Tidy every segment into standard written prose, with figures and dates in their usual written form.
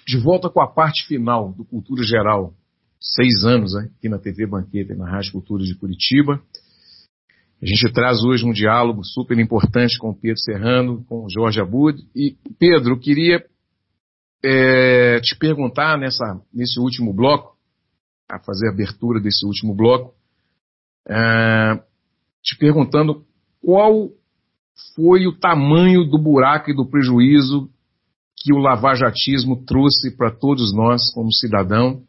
De volta com a parte final do Cultura Geral, 6 anos aqui na TV Banqueta e na Rádio Cultura de Curitiba. A gente traz hoje um diálogo super importante com o Pedro Serrano, com o Jorge Abud. E, Pedro, eu queria te perguntar nesse último bloco, a fazer a abertura desse último bloco, te perguntando qual foi o tamanho do buraco e do prejuízo que o lavajatismo trouxe para todos nós como cidadãos,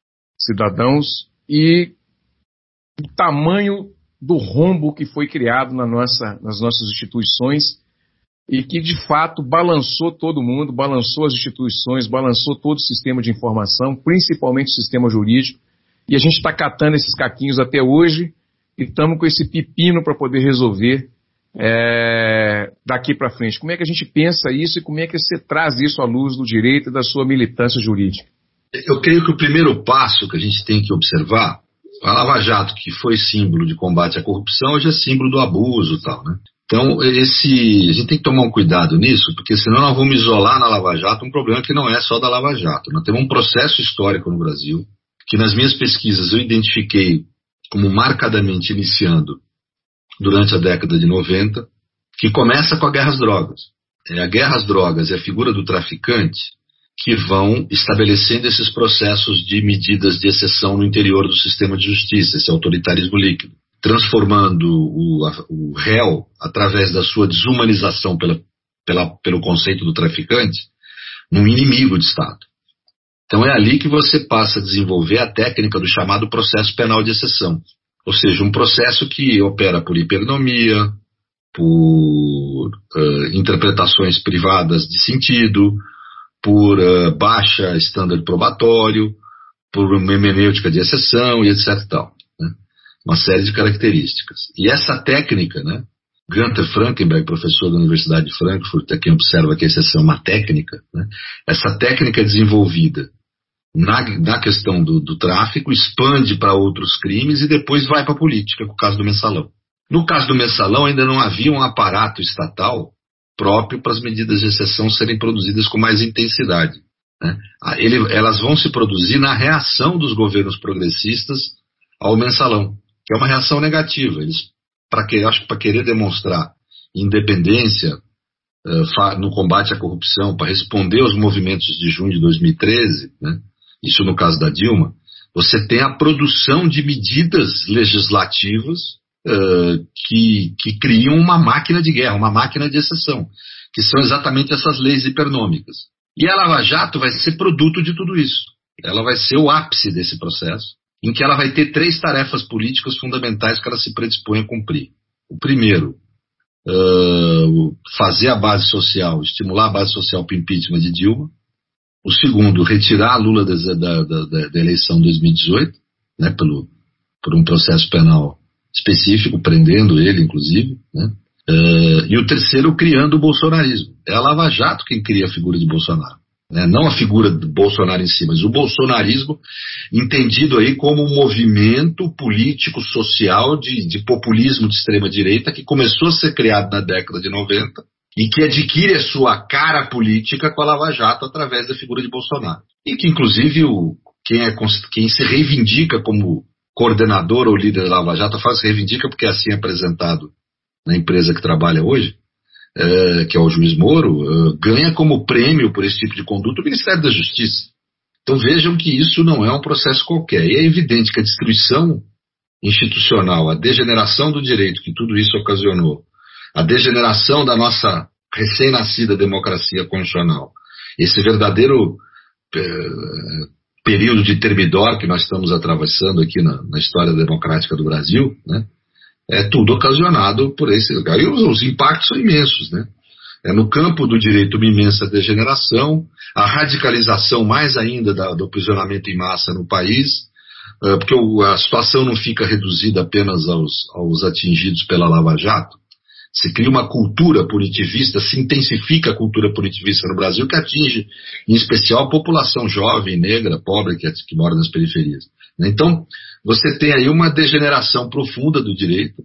e o tamanho do rombo que foi criado nas nossas instituições e que, de fato, balançou todo mundo, balançou as instituições, balançou todo o sistema de informação, principalmente o sistema jurídico, e a gente está catando esses caquinhos até hoje e estamos com esse pepino para poder resolver daqui para frente. Como é que a gente pensa isso e como é que você traz isso à luz do direito e da sua militância jurídica? Eu creio que o primeiro passo que a gente tem que observar, a Lava Jato, que foi símbolo de combate à corrupção, hoje é símbolo do abuso e tal, né? Então, a gente tem que tomar um cuidado nisso, porque senão nós vamos isolar na Lava Jato um problema que não é só da Lava Jato. Nós temos um processo histórico no Brasil, que nas minhas pesquisas eu identifiquei como marcadamente iniciando durante a década de 90, que começa com a guerra às drogas. A guerra às drogas e a figura do traficante que vão estabelecendo esses processos de medidas de exceção no interior do sistema de justiça, esse autoritarismo líquido, transformando o réu, através da sua desumanização pelo conceito do traficante, num inimigo de Estado. Então é ali que você passa a desenvolver a técnica do chamado processo penal de exceção. Ou seja, um processo que opera por hipernomia, por interpretações privadas de sentido, por baixa estándar probatório, por uma hermenêutica de exceção e etc. e tal, né? Uma série de características. E essa técnica, né, Gunther Frankenberg, professor da Universidade de Frankfurt, quem observa que a exceção é uma técnica, né, essa técnica é desenvolvida na questão do tráfico, expande para outros crimes e depois vai para a política, com o caso do mensalão. No caso do mensalão ainda não havia um aparato estatal próprio para as medidas de exceção serem produzidas com mais intensidade, né? Elas vão se produzir na reação dos governos progressistas ao mensalão, que é uma reação negativa. Eles, acho que para querer demonstrar independência no combate à corrupção, para responder aos movimentos de junho de 2013, né? Isso no caso da Dilma, você tem a produção de medidas legislativas que criam uma máquina de guerra, uma máquina de exceção, que são exatamente essas leis hipernômicas. E a Lava Jato vai ser produto de tudo isso. Ela vai ser o ápice desse processo, em que ela vai ter 3 tarefas políticas fundamentais que ela se predispõe a cumprir. O primeiro, fazer a base social, estimular a base social para o impeachment de Dilma. O segundo, retirar Lula da eleição de 2018, né, por um processo penal específico, prendendo ele, inclusive, né? E o terceiro, criando o bolsonarismo. É a Lava Jato quem cria a figura de Bolsonaro, né? Não a figura do Bolsonaro em si, mas o bolsonarismo entendido aí como um movimento político-social de populismo de extrema-direita que começou a ser criado na década de 90 e que adquire a sua cara política com a Lava Jato através da figura de Bolsonaro. E que, inclusive, quem se reivindica como coordenador ou líder da Lava Jato reivindica porque assim é apresentado na empresa que trabalha hoje, que é o juiz Moro, ganha como prêmio por esse tipo de conduta o Ministério da Justiça. Então vejam que isso não é um processo qualquer. E é evidente que a destruição institucional, a degeneração do direito que tudo isso ocasionou, a degeneração da nossa recém-nascida democracia constitucional, esse verdadeiro período de termidor que nós estamos atravessando aqui na história democrática do Brasil, né, é tudo ocasionado por esse lugar. E os impactos são imensos, né? No campo do direito, uma imensa degeneração, a radicalização mais ainda do aprisionamento em massa no país, porque a situação não fica reduzida apenas aos atingidos pela Lava Jato. Se cria uma cultura punitivista, se intensifica a cultura punitivista no Brasil, que atinge, em especial, a população jovem, negra, pobre, que mora nas periferias. Então, você tem aí uma degeneração profunda do direito,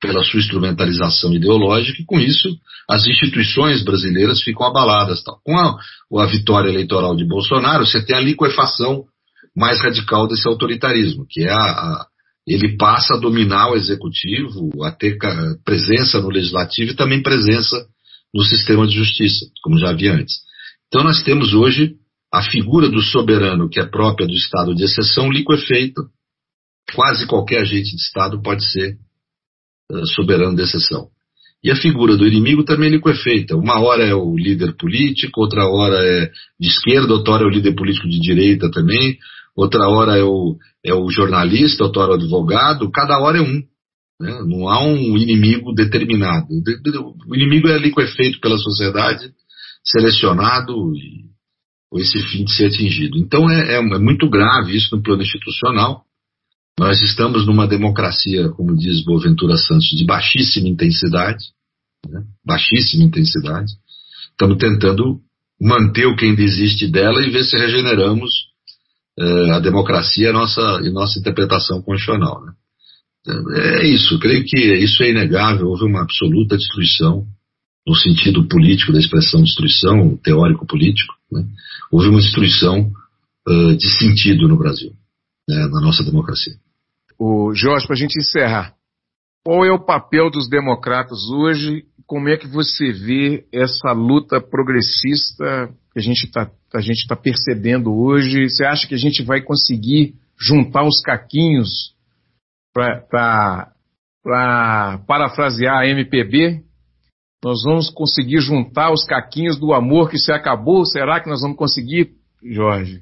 pela sua instrumentalização ideológica, e com isso as instituições brasileiras ficam abaladas. Tal. Com a vitória eleitoral de Bolsonaro, você tem a liquefação mais radical desse autoritarismo, que é ele passa a dominar o executivo, a ter presença no legislativo e também presença no sistema de justiça, como já havia antes. Então nós temos hoje a figura do soberano, que é própria do estado de exceção, liquefeita. Quase qualquer agente de estado pode ser soberano de exceção. E a figura do inimigo também é liquefeita. Uma hora é o líder político, outra hora é de esquerda, outra hora é o líder político de direita também, outra hora é o jornalista, outra hora é o advogado, cada hora é um. Né? Não há um inimigo determinado. O inimigo é liquefeito pela sociedade, selecionado ou esse fim de ser atingido. Então é muito grave isso no plano institucional. Nós estamos numa democracia, como diz Boaventura Santos, de baixíssima intensidade, né? Baixíssima intensidade. Estamos tentando manter o que ainda existe dela e ver se regeneramos a democracia e nossa interpretação constitucional. Né? É isso, creio que isso é inegável. Houve uma absoluta destruição, no sentido político da expressão destruição, teórico-político. Né? Houve uma destruição de sentido no Brasil, né, na nossa democracia. Jorge, para a gente encerrar, qual é o papel dos democratas hoje? Como é que você vê essa luta progressista que a gente está percebendo hoje? Você acha que a gente vai conseguir juntar os caquinhos para parafrasear a MPB? Nós vamos conseguir juntar os caquinhos do amor que se acabou? Será que nós vamos conseguir, Jorge?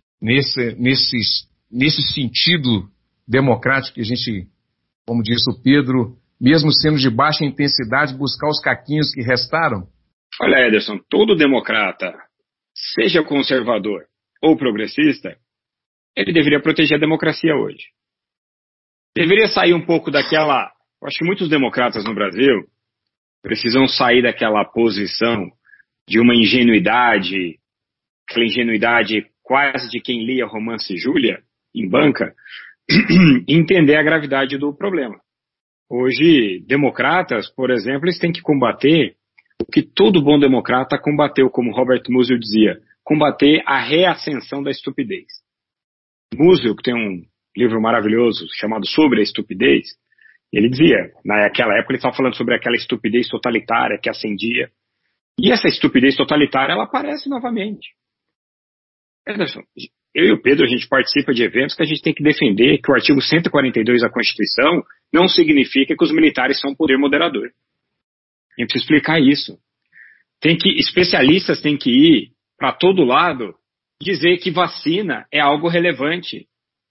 Nesse sentido democrático que a gente, como disse o Pedro, mesmo sendo de baixa intensidade, buscar os caquinhos que restaram? Olha, Ederson, todo democrata, seja conservador ou progressista, ele deveria proteger a democracia hoje. Deveria sair um pouco daquela... Eu acho que muitos democratas no Brasil precisam sair daquela posição de uma ingenuidade, aquela ingenuidade quase de quem lia Romance e Júlia em banca, e entender a gravidade do problema. Hoje, democratas, por exemplo, eles têm que combater o que todo bom democrata combateu, como Robert Musil dizia, combater a reascensão da estupidez. Musil, que tem um livro maravilhoso chamado Sobre a Estupidez, ele dizia, naquela época ele estava falando sobre aquela estupidez totalitária que ascendia, e essa estupidez totalitária, ela aparece novamente. Ederson, eu e o Pedro, a gente participa de eventos que a gente tem que defender que o artigo 142 da Constituição não significa que os militares são poder moderador. A gente precisa explicar isso. Especialistas têm que ir para todo lado dizer que vacina é algo relevante.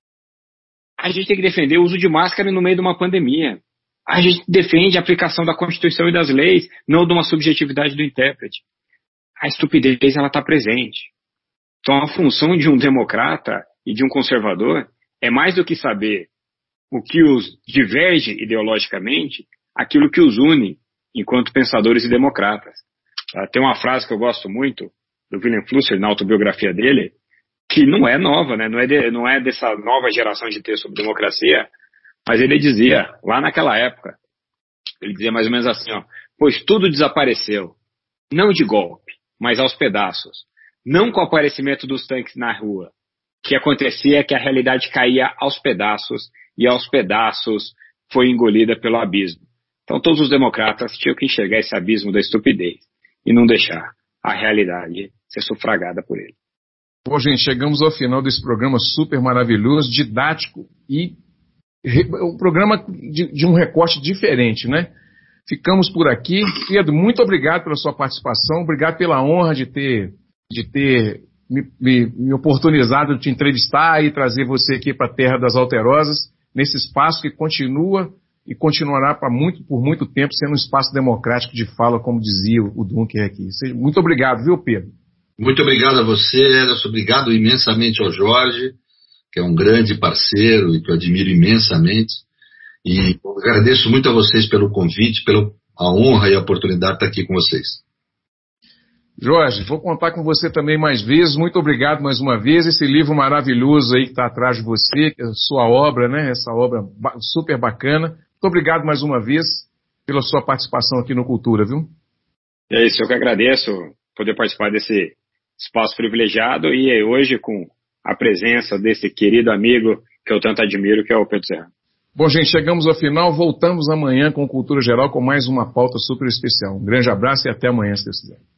A gente tem que defender o uso de máscara no meio de uma pandemia. A gente defende a aplicação da Constituição e das leis, não de uma subjetividade do intérprete. A estupidez, ela está presente. Então, a função de um democrata e de um conservador é mais do que saber o que os diverge ideologicamente, aquilo que os une enquanto pensadores e democratas. Tem uma frase que eu gosto muito, do Wilhelm Flusser, na autobiografia dele, que não é nova, né? Não é dessa nova geração de texto sobre democracia, mas ele dizia, lá naquela época, ele dizia mais ou menos assim, pois tudo desapareceu, não de golpe, mas aos pedaços. Não com o aparecimento dos tanques na rua. O que acontecia é que a realidade caía aos pedaços e aos pedaços foi engolida pelo abismo. Então todos os democratas tinham que enxergar esse abismo da estupidez e não deixar a realidade ser sufragada por ele. Bom, gente, chegamos ao final desse programa super maravilhoso, didático e um programa de um recorte diferente, né? Ficamos por aqui. Pedro, muito obrigado pela sua participação, obrigado pela honra de ter me oportunizado de te entrevistar e trazer você aqui para a Terra das Alterosas, nesse espaço que continua e continuará por muito tempo sendo um espaço democrático de fala, como dizia o Dunker aqui. Muito obrigado, viu, Pedro? Muito obrigado a você, Ederson. Obrigado imensamente ao Jorge, que é um grande parceiro e que eu admiro imensamente. E agradeço muito a vocês pelo convite, pela honra e a oportunidade de estar aqui com vocês. Jorge, vou contar com você também mais vezes. Muito obrigado mais uma vez. Esse livro maravilhoso aí que está atrás de você, sua obra, né? Essa obra super bacana. Muito obrigado mais uma vez pela sua participação aqui no Cultura, viu? É isso, eu que agradeço poder participar desse espaço privilegiado e hoje com a presença desse querido amigo que eu tanto admiro, que é o Pedro Serrano. Bom, gente, chegamos ao final. Voltamos amanhã com Cultura Geral com mais uma pauta super especial. Um grande abraço e até amanhã, se Deus quiser.